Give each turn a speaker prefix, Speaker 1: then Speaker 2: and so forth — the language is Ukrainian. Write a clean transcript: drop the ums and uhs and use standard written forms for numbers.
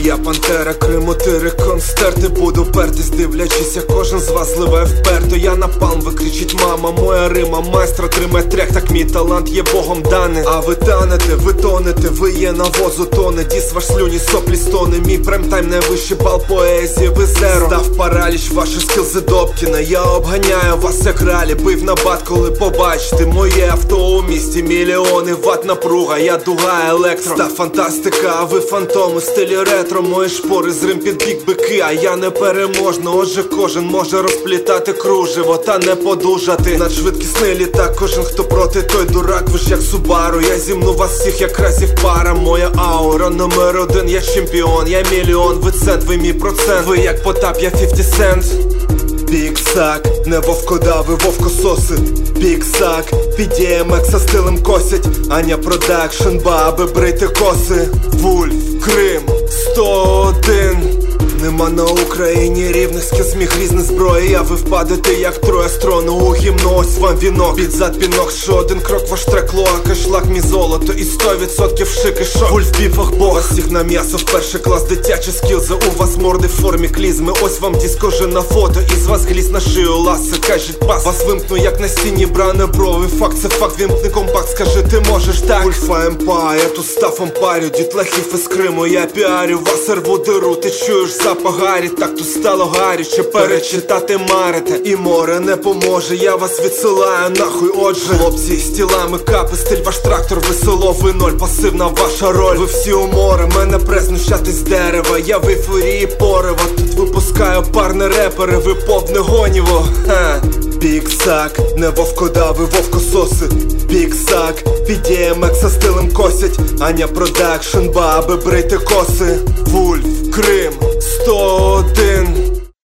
Speaker 1: Я пантера, кримотири, концерти. Буду пертись, дивлячись, як кожен з вас зливає вперто. Я напалм, ви кричить мама, моя рима майстра тримає трек, так мій талант є Богом даний. А ви танете, ви тонете, ви є навозу тоне. Діс ваш слюні, соплі стони. Мій прайм-тайм найвищий бал поезії, ви зеро. Став параліч, ваші скілзи Добкіна. Я обганяю вас як ралі, бив на бат, коли побачите моє авто у місті. Мільйони ват напруга, я дуга електро. Став фантастика, а ви фантоми в стилі ретро. Мої шпори з рим під бік бики, а я непереможна. Отже кожен може розплітати кружево та не подужати. Надшвидкісний літак, кожен хто проти, той дурак. Ви ж як Субару, я зімну вас всіх як разів пара. Моя аура номер один, я чемпіон. Я мільйон, ви цент, ви мій процент. Ви як Потап, я 50 Cent. Піксак, не вовкодави, вовкососи. Піксак, під DMX стилем косять. Аня продакшн, баби, брити коси. Вульф, Крим, 101. Нема на Україні рівних скіз, міг різних зброї. А ви впадете як троє строну у гімно, ось вам вінок. Під зад пінок, що один крок ваш трек лоака. Шлак мій золото і 100% шики шок. Вульф в біфах бога, всіх на м'ясо в перший клас. Дитячі скілзи, у вас морди в формі клізми. Ось вам дискоже на фото, із вас гліз на шию ласи. Кажіть пас, вас вимкну як на стіні бране брови. Факт це факт, вимкни компакт, скажи ти можеш так. Вульфа емпа, я тут став ампарю. Дітлахів із Криму, я піарю. Вас рву диру, ти чуєш запах гарі. Так тут стало гаряче, перечитати марите. І море не поможе, я вас відсилаю нахуй. Отже, хлопці з тілами капи, стиль ваш трактор, весело, ви ноль, пасивна ваша роль. Ви всі у море, мене презнущати з дерева. Я в ейфорії порива, тут випускаю парне репери. Ви повне гоніво, ха. Піксак, не вовкодави, вовкососи. Піксак, під DMX стилем косять. Аня продакшн, баби, брити коси. Вульф, Крим, 101.